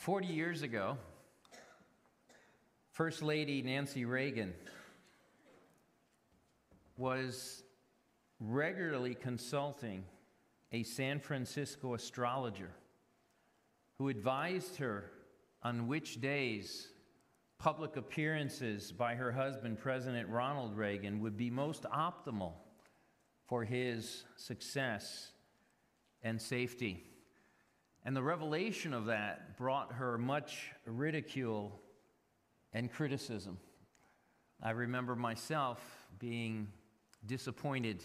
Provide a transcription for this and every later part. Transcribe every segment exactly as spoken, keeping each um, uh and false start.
forty years ago, First Lady Nancy Reagan was regularly consulting a San Francisco astrologer who advised her on which days public appearances by her husband, President Ronald Reagan, would be most optimal for his success and safety. And the revelation of that brought her much ridicule and criticism. I remember myself being disappointed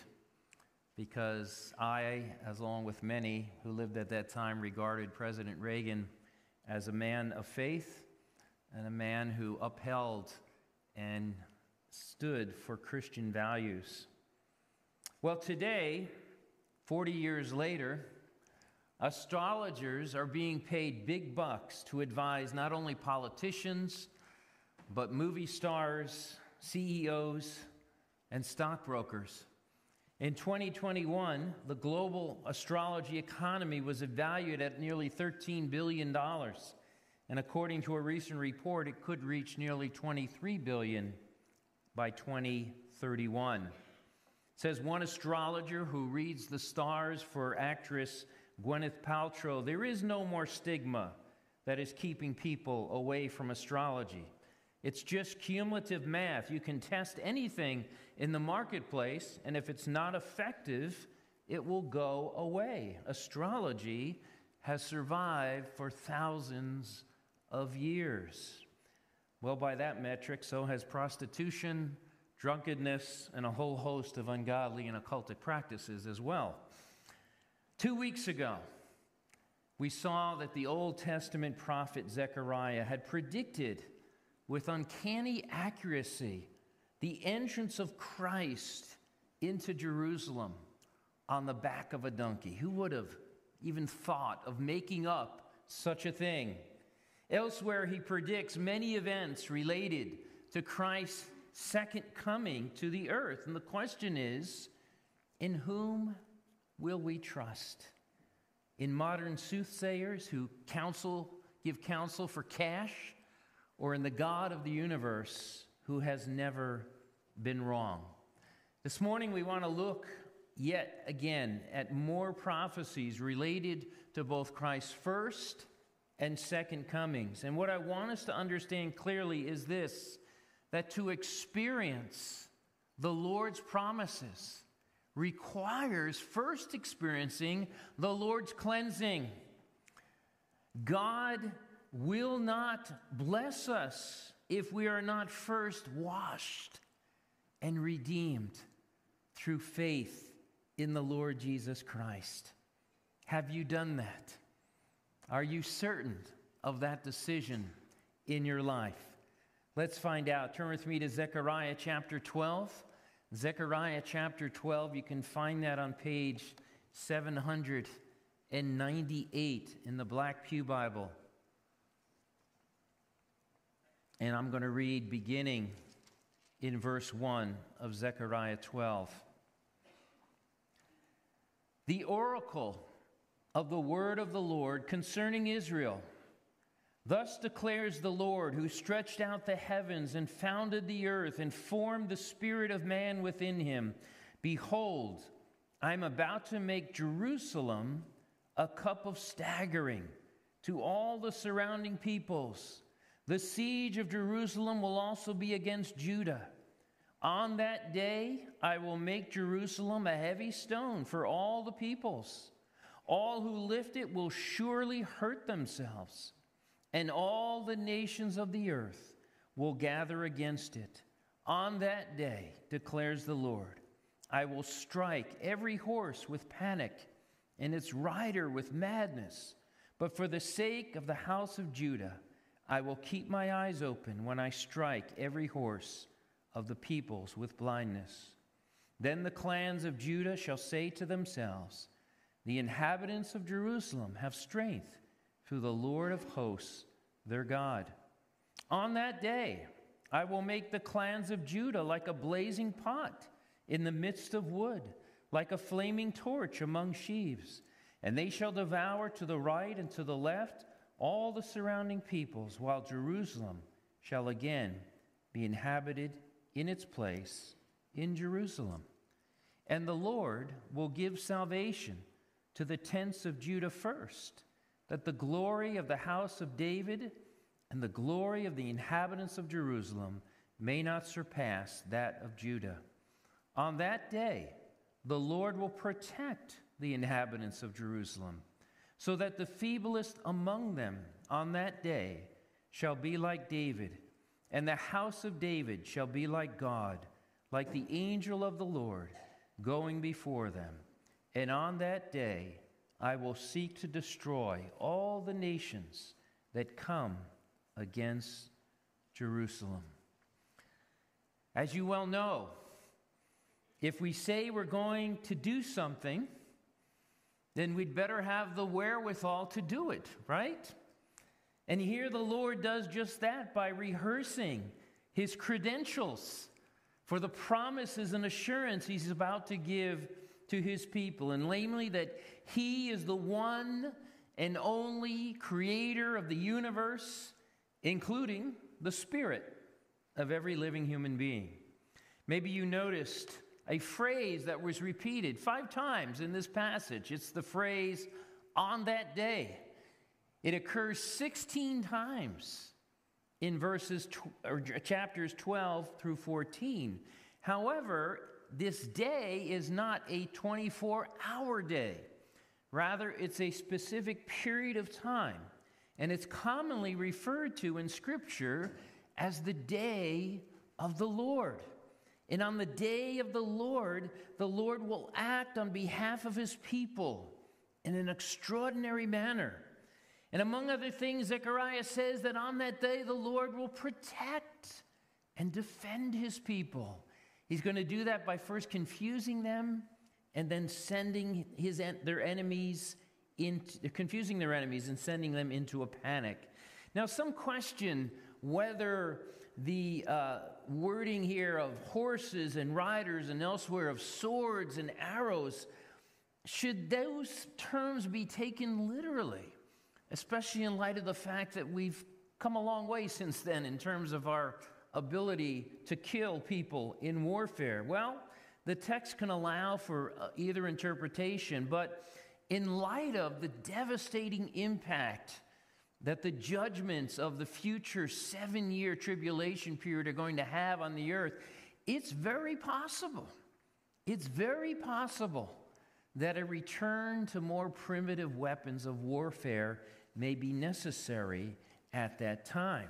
because I, as along with many who lived at that time, regarded President Reagan as a man of faith and a man who upheld and stood for Christian values. Well, today, forty years later, astrologers are being paid big bucks to advise not only politicians, but movie stars, C E Os, and stockbrokers. In twenty twenty-one, the global astrology economy was valued at nearly thirteen billion dollars. And according to a recent report, it could reach nearly twenty-three billion dollars by twenty thirty-one. It says one astrologer who reads the stars for actress Gwyneth Paltrow, there is no more stigma that is keeping people away from astrology. It's just cumulative math. You can test anything in the marketplace, and if it's not effective, it will go away. Astrology has survived for thousands of years. Well, by that metric, so has prostitution, drunkenness, and a whole host of ungodly and occultic practices as well. Two weeks ago, we saw that the Old Testament prophet Zechariah had predicted with uncanny accuracy the entrance of Christ into Jerusalem on the back of a donkey. Who would have even thought of making up such a thing? Elsewhere, he predicts many events related to Christ's second coming to the earth. And the question is, in whom will we trust? In modern soothsayers who counsel, give counsel for cash, or in the God of the universe who has never been wrong? This morning we want to look yet again at more prophecies related to both Christ's first and second comings. And what I want us to understand clearly is this, that to experience the Lord's promises requires first experiencing the Lord's cleansing. God will not bless us if we are not first washed and redeemed through faith in the Lord Jesus Christ. Have you done that? Are you certain of that decision in your life? Let's find out. Turn with me to Zechariah chapter twelve. Zechariah chapter twelve, you can find that on page seven hundred ninety-eight in the Black Pew Bible. And I'm going to read beginning in verse one of Zechariah twelve. The oracle of the word of the Lord concerning Israel. Thus declares the Lord, who stretched out the heavens and founded the earth and formed the spirit of man within him. Behold, I am about to make Jerusalem a cup of staggering to all the surrounding peoples. The siege of Jerusalem will also be against Judah. On that day, I will make Jerusalem a heavy stone for all the peoples. All who lift it will surely hurt themselves, and all the nations of the earth will gather against it. On that day, declares the Lord, I will strike every horse with panic and its rider with madness. But for the sake of the house of Judah, I will keep my eyes open when I strike every horse of the peoples with blindness. Then the clans of Judah shall say to themselves, the inhabitants of Jerusalem have strength through the Lord of hosts, their God. On that day, I will make the clans of Judah like a blazing pot in the midst of wood, like a flaming torch among sheaves. And they shall devour to the right and to the left all the surrounding peoples, while Jerusalem shall again be inhabited in its place in Jerusalem. And the Lord will give salvation to the tents of Judah first, that the glory of the house of David and the glory of the inhabitants of Jerusalem may not surpass that of Judah. On that day, the Lord will protect the inhabitants of Jerusalem, so that the feeblest among them on that day shall be like David, and the house of David shall be like God, like the angel of the Lord, going before them. And on that day I will seek to destroy all the nations that come against Jerusalem. As you well know, if we say we're going to do something, then we'd better have the wherewithal to do it, right? And here the Lord does just that by rehearsing his credentials for the promises and assurance he's about to give to his people, and namely that he is the one and only creator of the universe, including the spirit of every living human being. Maybe you noticed a phrase that was repeated five times in this passage. It's the phrase, "on that day." It occurs sixteen times in verses tw- or chapters twelve through fourteen. However, this day is not a twenty-four hour day. Rather, it's a specific period of time, and it's commonly referred to in Scripture as the day of the Lord. And on the day of the Lord, the Lord will act on behalf of his people in an extraordinary manner. And among other things, Zechariah says that on that day, the Lord will protect and defend his people. He's going to do that by first confusing them and then sending his their enemies into, confusing their enemies and sending them into a panic. Now, some question whether the uh, wording here of horses and riders and elsewhere of swords and arrows, should those terms be taken literally, especially in light of the fact that we've come a long way since then in terms of our ability to kill people in warfare? Well, the text can allow for uh, either interpretation, but in light of the devastating impact that the judgments of the future seven-year tribulation period are going to have on the earth, it's very possible, it's very possible that a return to more primitive weapons of warfare may be necessary at that time.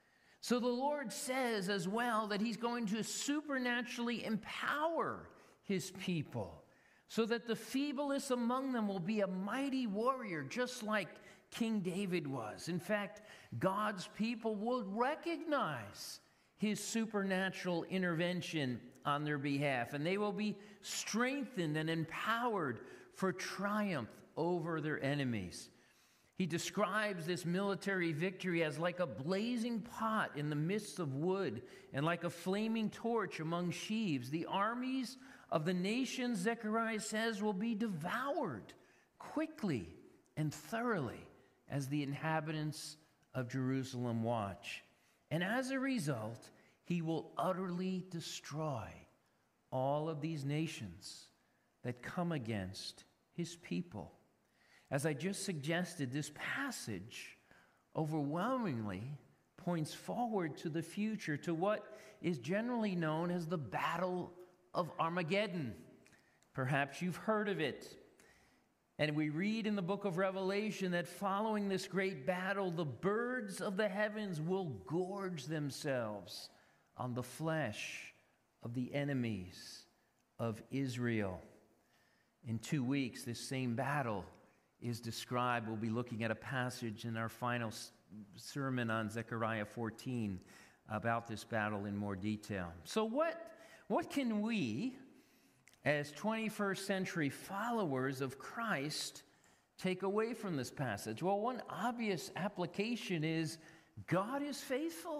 So the Lord says as well that he's going to supernaturally empower his people so that the feeblest among them will be a mighty warrior, just like King David was. In fact, God's people will recognize his supernatural intervention on their behalf, and they will be strengthened and empowered for triumph over their enemies. He describes this military victory as like a blazing pot in the midst of wood and like a flaming torch among sheaves. The armies of the nations, Zechariah says, will be devoured quickly and thoroughly as the inhabitants of Jerusalem watch. And as a result, he will utterly destroy all of these nations that come against his people. As I just suggested, this passage overwhelmingly points forward to the future, to what is generally known as the Battle of Armageddon. Perhaps you've heard of it. And we read in the book of Revelation that following this great battle, the birds of the heavens will gorge themselves on the flesh of the enemies of Israel. In two weeks, this same battle is described. We'll be looking at a passage in our final sermon on Zechariah fourteen about this battle in more detail. So what, what can we, as twenty-first century followers of Christ, take away from this passage? Well, one obvious application is God is faithful.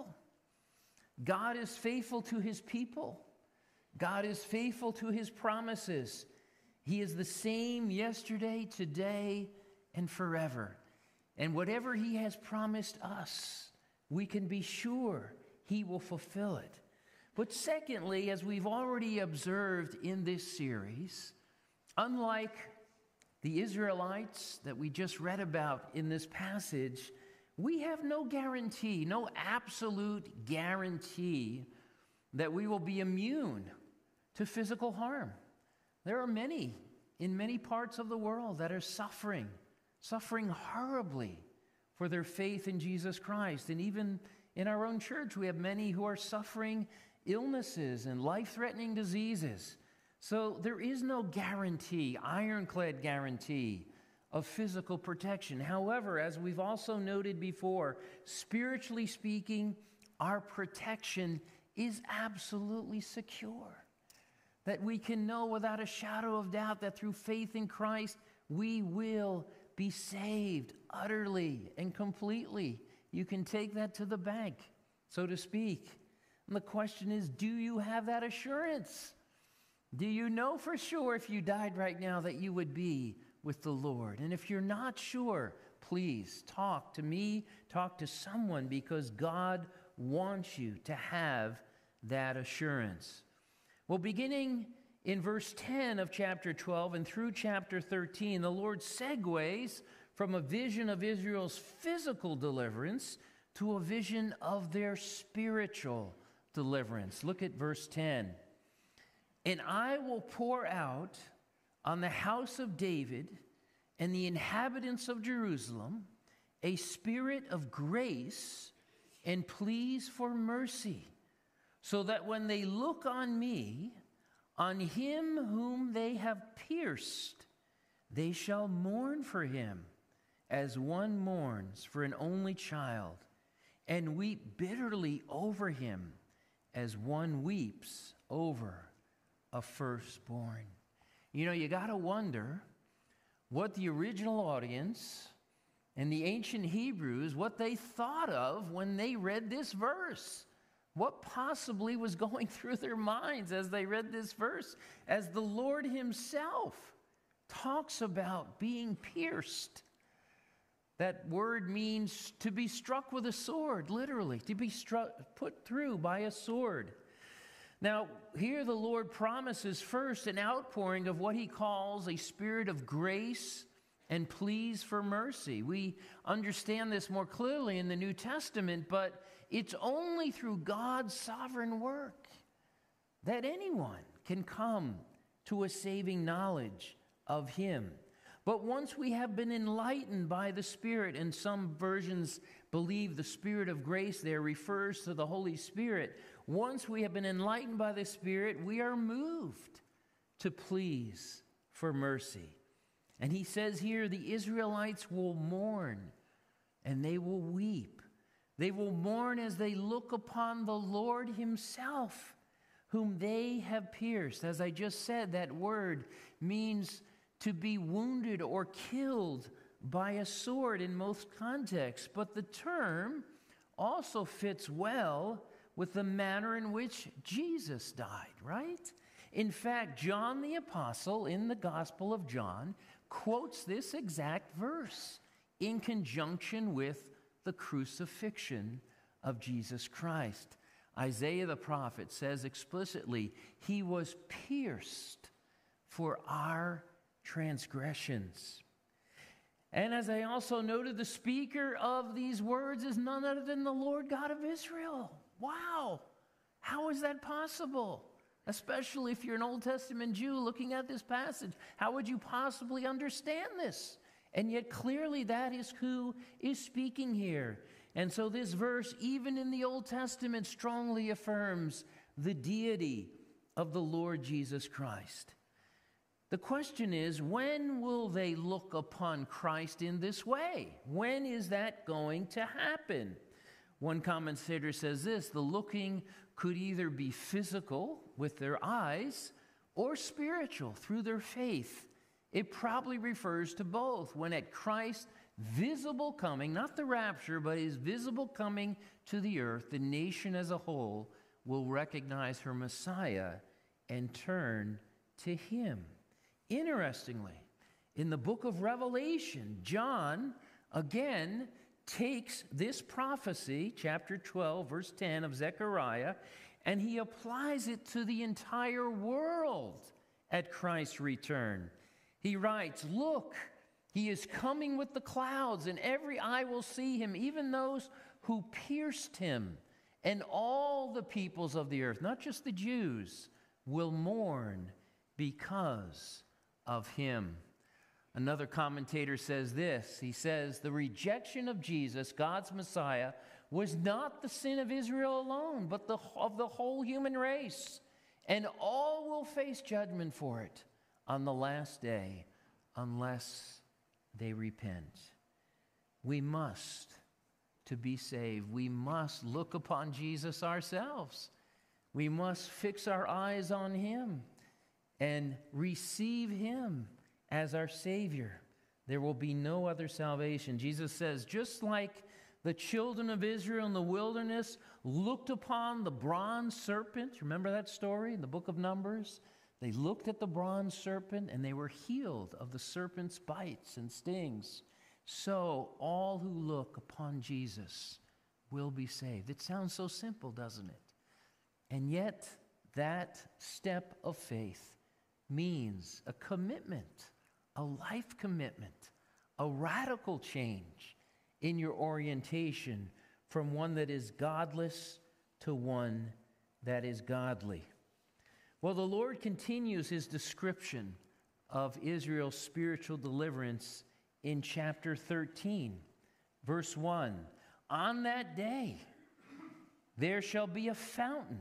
God is faithful to his people. God is faithful to his promises. He is the same yesterday, today, and forever. And whatever he has promised us, we can be sure he will fulfill it. But secondly, as we've already observed in this series, unlike the Israelites that we just read about in this passage, we have no guarantee, no absolute guarantee that we will be immune to physical harm. There are many in many parts of the world that are suffering, suffering horribly for their faith in Jesus Christ. And even in our own church, we have many who are suffering illnesses and life-threatening diseases. So there is no guarantee, ironclad guarantee of physical protection. However, as we've also noted before, spiritually speaking, our protection is absolutely secure. That we can know without a shadow of doubt that through faith in Christ, we will be saved utterly and completely. You can take that to the bank, so to speak. And the question is, do you have that assurance? Do you know for sure if you died right now that you would be with the Lord? And if you're not sure, please talk to me, talk to someone, because God wants you to have that assurance. Well, beginning in verse ten of chapter twelve and through chapter thirteen, the Lord segues from a vision of Israel's physical deliverance to a vision of their spiritual deliverance. Look at verse ten. And I will pour out on the house of David and the inhabitants of Jerusalem a spirit of grace and pleas for mercy, so that when they look on me, on him whom they have pierced, they shall mourn for him as one mourns for an only child, and weep bitterly over him as one weeps over a firstborn. You know, you got to wonder what the original audience and the ancient Hebrews, what they thought of when they read this verse. What possibly was going through their minds as they read this verse, as the Lord himself talks about being pierced. That word means to be struck with a sword, literally, to be struck, put through by a sword. Now, here the Lord promises first an outpouring of what he calls a spirit of grace and pleas for mercy. We understand this more clearly in the New Testament, but it's only through God's sovereign work that anyone can come to a saving knowledge of him. But once we have been enlightened by the Spirit, and some versions believe the Spirit of grace there refers to the Holy Spirit, once we have been enlightened by the Spirit, we are moved to pleas for mercy. And he says here, the Israelites will mourn and they will weep. They will mourn as they look upon the Lord himself, whom they have pierced. As I just said, that word means to be wounded or killed by a sword in most contexts. But the term also fits well with the manner in which Jesus died, right? In fact, John the Apostle in the Gospel of John quotes this exact verse in conjunction with the crucifixion of Jesus Christ. Isaiah the prophet says explicitly, he was pierced for our transgressions. And as I also noted, the speaker of these words is none other than the Lord God of Israel. Wow! How is that possible? Especially if you're an Old Testament Jew looking at this passage. How would you possibly understand this? And yet clearly that is who is speaking here. And so this verse, even in the Old Testament, strongly affirms the deity of the Lord Jesus Christ. The question is, when will they look upon Christ in this way? When is that going to happen? One commentator says this: the looking could either be physical with their eyes or spiritual through their faith. It probably refers to both. When at Christ's visible coming, not the rapture, but his visible coming to the earth, the nation as a whole will recognize her Messiah and turn to him. Interestingly, in the book of Revelation, John again takes this prophecy, chapter twelve, verse ten of Zechariah, and he applies it to the entire world at Christ's return. He writes, "Look, he is coming with the clouds, and every eye will see him, even those who pierced him. And all the peoples of the earth, not just the Jews, will mourn because of him." Another commentator says this. He says, "The rejection of Jesus, God's Messiah, was not the sin of Israel alone, but the, of the whole human race. And all will face judgment for it on the last day, unless they repent." We must, to be saved, we must look upon Jesus ourselves. We must fix our eyes on him and receive him as our Savior. There will be no other salvation. Jesus says, just like the children of Israel in the wilderness looked upon the bronze serpent. Remember that story in the book of Numbers? They looked at the bronze serpent and they were healed of the serpent's bites and stings. So all who look upon Jesus will be saved. It sounds so simple, doesn't it? And yet that step of faith means a commitment, a life commitment, a radical change in your orientation from one that is godless to one that is godly. Well, the Lord continues his description of Israel's spiritual deliverance in chapter thirteen, verse one. "On that day, there shall be a fountain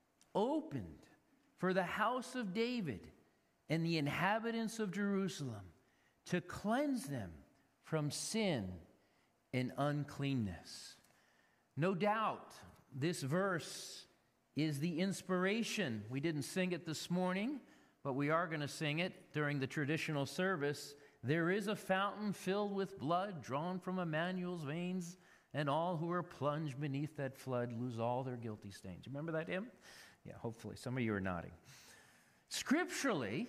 opened for the house of David and the inhabitants of Jerusalem, to cleanse them from sin and uncleanness." No doubt, this verse is the inspiration. We didn't sing it this morning, but we are going to sing it during the traditional service. "There is a fountain filled with blood drawn from Emmanuel's veins, and all who are plunged beneath that flood lose all their guilty stains." Remember that hymn? Yeah, hopefully. Some of you are nodding. Scripturally,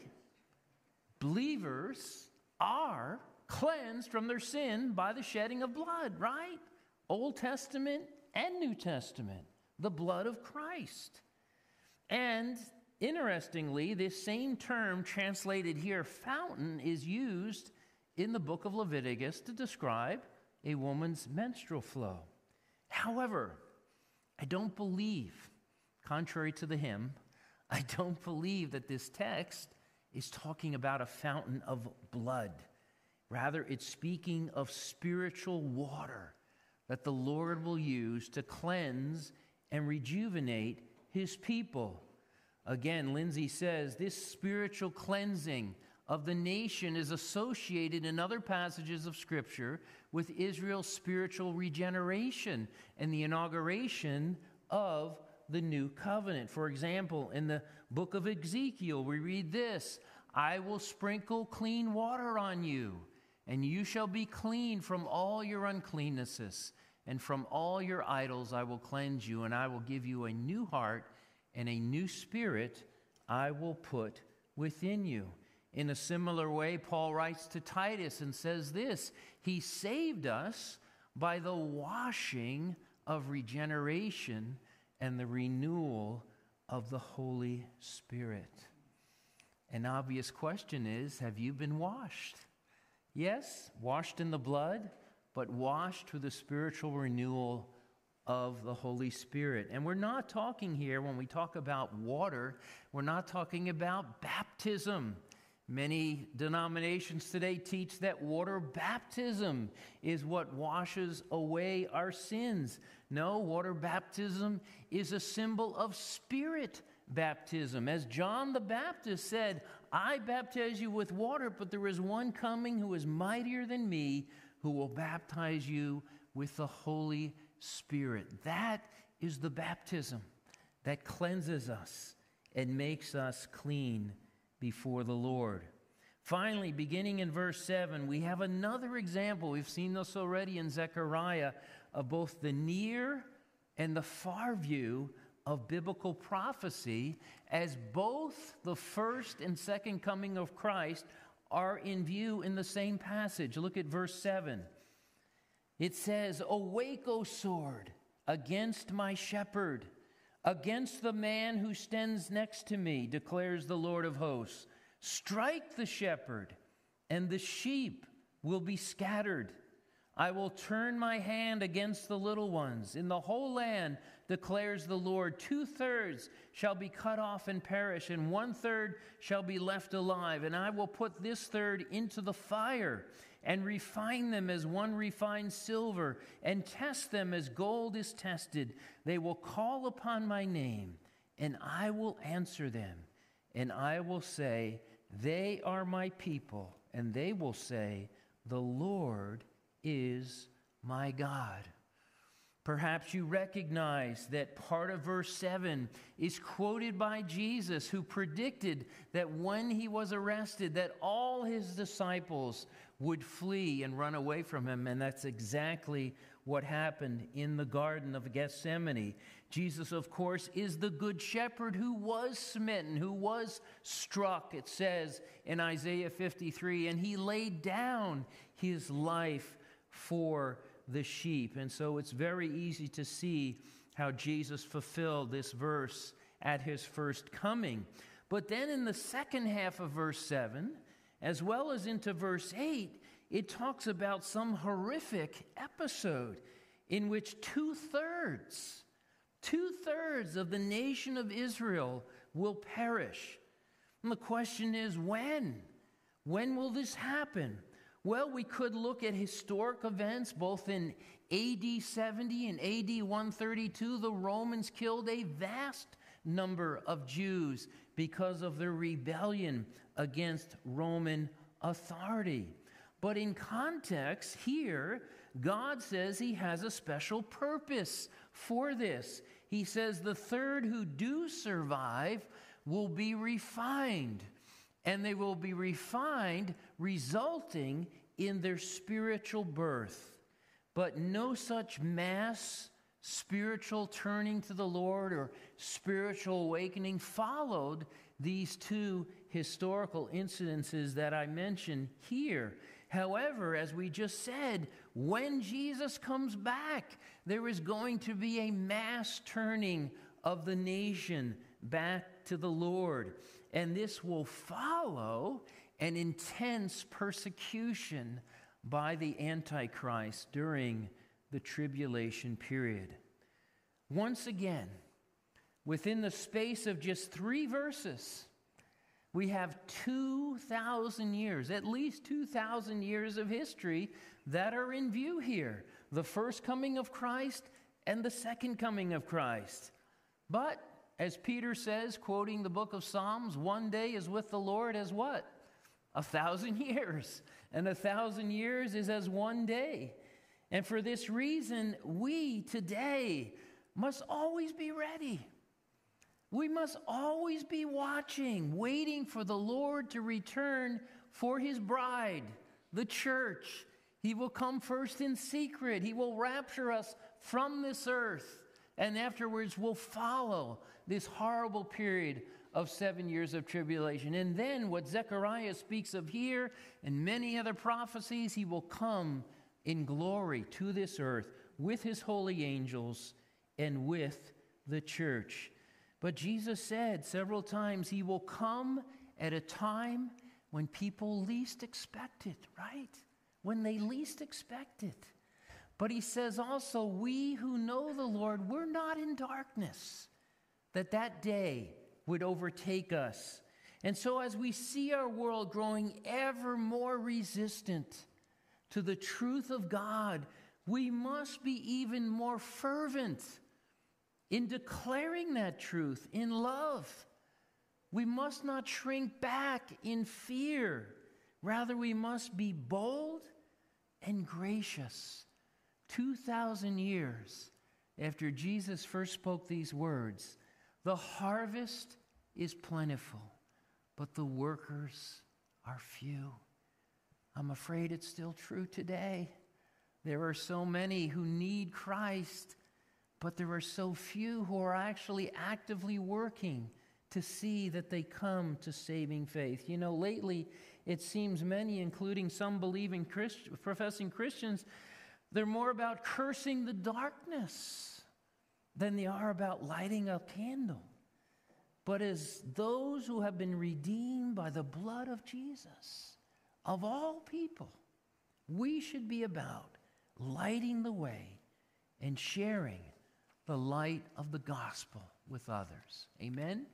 believers are cleansed from their sin by the shedding of blood, right? Old Testament and New Testament, the blood of Christ. And interestingly, this same term translated here, fountain, is used in the book of Leviticus to describe a woman's menstrual flow. However, I don't believe, contrary to the hymn, I don't believe that this text is talking about a fountain of blood. Rather, it's speaking of spiritual water that the Lord will use to cleanse and rejuvenate his people. Again, Lindsay says this spiritual cleansing of the nation is associated in other passages of Scripture with Israel's spiritual regeneration and the inauguration of the new covenant. For example, in the book of Ezekiel, we read this: "I will sprinkle clean water on you, and you shall be clean from all your uncleannesses, and from all your idols I will cleanse you, and I will give you a new heart, and a new spirit I will put within you." In a similar way, Paul writes to Titus and says this: "He saved us by the washing of regeneration and the renewal of the Holy Spirit." An obvious question is, have you been washed? Yes, washed in the blood, but washed through the spiritual renewal of the Holy Spirit. And we're not talking here, when we talk about water, we're not talking about baptism. Many denominations today teach that water baptism is what washes away our sins. No, water baptism is a symbol of spirit baptism. As John the Baptist said, "I baptize you with water, but there is one coming who is mightier than me, who will baptize you with the Holy Spirit." That is the baptism that cleanses us and makes us clean before the Lord. Finally, beginning in verse seven, we have another example. We've seen this already in Zechariah, of both the near and the far view of biblical prophecy, as both the first and second coming of Christ are in view in the same passage. Look at verse seven. It says, "Awake, O sword, against my shepherd, against the man who stands next to me, declares the Lord of hosts. Strike the shepherd, and the sheep will be scattered. I will turn my hand against the little ones. In the whole land, declares the Lord, two-thirds shall be cut off and perish, and one-third shall be left alive. And I will put this third into the fire, and refine them as one refines silver, and test them as gold is tested. They will call upon my name, and I will answer them. And I will say, they are my people. And they will say, the Lord is my God." Perhaps you recognize that part of verse seven is quoted by Jesus, who predicted that when he was arrested, that all his disciples would flee and run away from him. And that's exactly what happened in the Garden of Gethsemane. Jesus, of course, is the good shepherd who was smitten, who was struck, it says in Isaiah fifty-three, and he laid down his life for the sheep. And so it's very easy to see how Jesus fulfilled this verse at his first coming. But then in the second half of verse seven, as well as into verse eight, it talks about some horrific episode in which two-thirds, two-thirds of the nation of Israel will perish. And the question is, when? When will this happen? Well, we could look at historic events, both in A D seventy and A D one thirty-two. The Romans killed a vast number of Jews because of their rebellion against Roman authority. But in context here, God says he has a special purpose for this. He says the third who do survive will be refined. And they will be refined, resulting in their spiritual birth. But no such mass spiritual turning to the Lord or spiritual awakening followed these two historical incidences that I mentioned here. However, as we just said, when Jesus comes back, there is going to be a mass turning of the nation back to the Lord. And this will follow an intense persecution by the Antichrist during the tribulation period. Once again, within the space of just three verses, we have two thousand years, at least two thousand years of history that are in view here. The first coming of Christ and the second coming of Christ. But as Peter says, quoting the book of Psalms, one day is with the Lord as what? A thousand years. And a thousand years is as one day. And for this reason, we today must always be ready. We must always be watching, waiting for the Lord to return for his bride, the church. He will come first in secret. He will rapture us from this earth. And afterwards, we'll follow this horrible period of seven years of tribulation. And then what Zechariah speaks of here and many other prophecies, he will come in glory to this earth with his holy angels and with the church. But Jesus said several times he will come at a time when people least expect it, right? When they least expect it. But he says also, we who know the Lord, we're not in darkness, that that day would overtake us. And so as we see our world growing ever more resistant to the truth of God, we must be even more fervent in declaring that truth in love. We must not shrink back in fear. Rather, we must be bold and gracious. Two thousand years after Jesus first spoke these words, the harvest is plentiful, but the workers are few. I'm afraid it's still true today. There are so many who need Christ, but there are so few who are actually actively working to see that they come to saving faith. You know, lately it seems many, including some believing Christ, professing Christians, They're more about cursing the darkness than they are about lighting a candle. But as those who have been redeemed by the blood of Jesus, of all people, we should be about lighting the way and sharing the light of the gospel with others. Amen?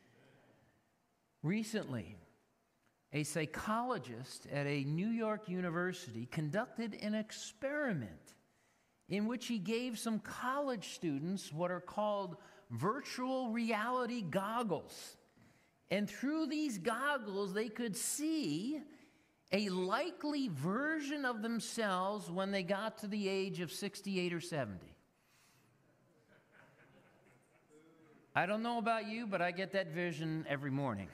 Recently, a psychologist at a New York university conducted an experiment in which he gave some college students what are called virtual reality goggles. And through these goggles, they could see a likely version of themselves when they got to the age of sixty-eight or seventy. I don't know about you, but I get that vision every morning.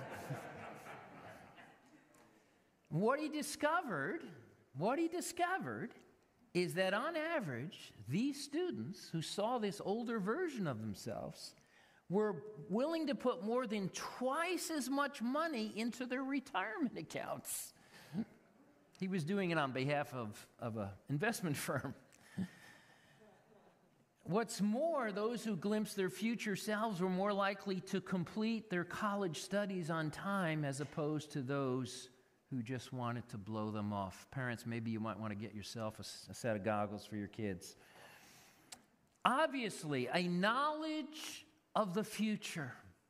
What he discovered, what he discovered is that on average, these students who saw this older version of themselves were willing to put more than twice as much money into their retirement accounts. He was doing it on behalf of, of an investment firm. What's more, those who glimpsed their future selves were more likely to complete their college studies on time as opposed to those who just wanted to blow them off. Parents, maybe you might want to get yourself a, a set of goggles for your kids. Obviously, a knowledge of the future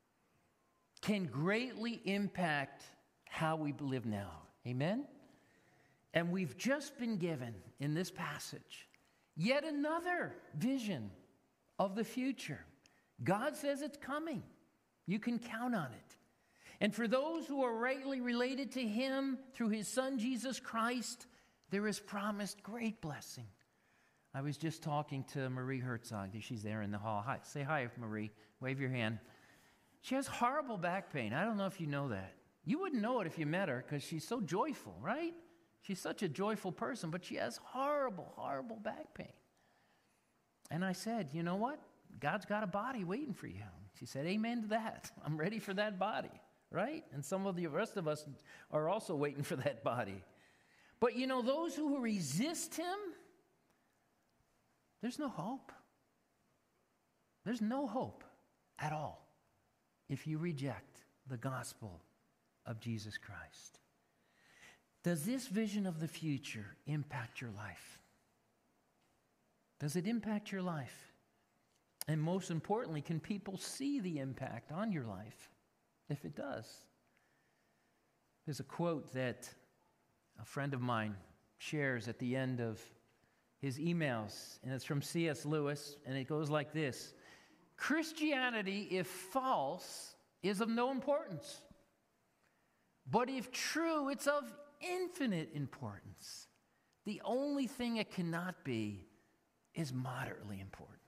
can greatly impact how we live now. Amen? And we've just been given in this passage yet another vision of the future. God says it's coming. You can count on it. And for those who are rightly related to Him through His Son, Jesus Christ, there is promised great blessing. I was just talking to Marie Herzog. She's there in the hall. Hi, say hi, Marie. Wave your hand. She has horrible back pain. I don't know if you know that. You wouldn't know it if you met her because she's so joyful, right? She's such a joyful person, but she has horrible, horrible back pain. And I said, you know what? God's got a body waiting for you. She said, amen to that. I'm ready for that body, right? And some of the rest of us are also waiting for that body. But you know, those who resist Him, there's no hope. There's no hope at all if you reject the gospel of Jesus Christ. Does this vision of the future impact your life? Does it impact your life? And most importantly, can people see the impact on your life if it does? There's a quote that a friend of mine shares at the end of his emails, and it's from C S Lewis, and it goes like this: Christianity, if false, is of no importance. But if true, it's of infinite importance. The only thing it cannot be is moderately important.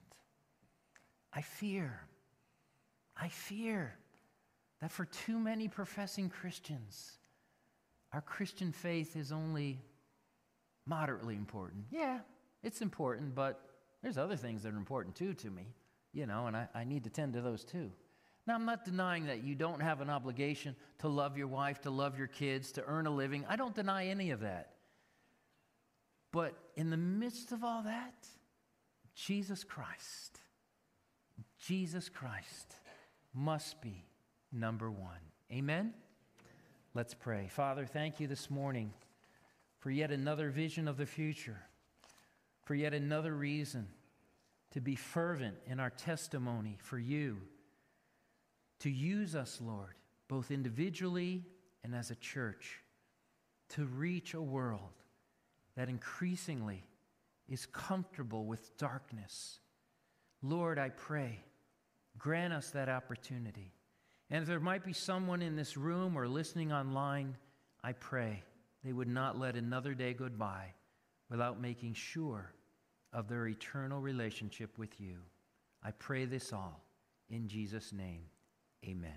I fear, I fear that for too many professing Christians, our Christian faith is only moderately important. Yeah, it's important, but there's other things that are important too to me, you know, and I, I need to tend to those too. Now, I'm not denying that you don't have an obligation to love your wife, to love your kids, to earn a living. I don't deny any of that. But in the midst of all that, Jesus Christ, Jesus Christ must be number one. Amen? Let's pray. Father, thank you this morning for yet another vision of the future, for yet another reason to be fervent in our testimony for you, to use us, Lord, both individually and as a church, to reach a world that increasingly is comfortable with darkness. Lord, I pray, grant us that opportunity. And if there might be someone in this room or listening online, I pray they would not let another day go by without making sure of their eternal relationship with you. I pray this all in Jesus' name. Amen.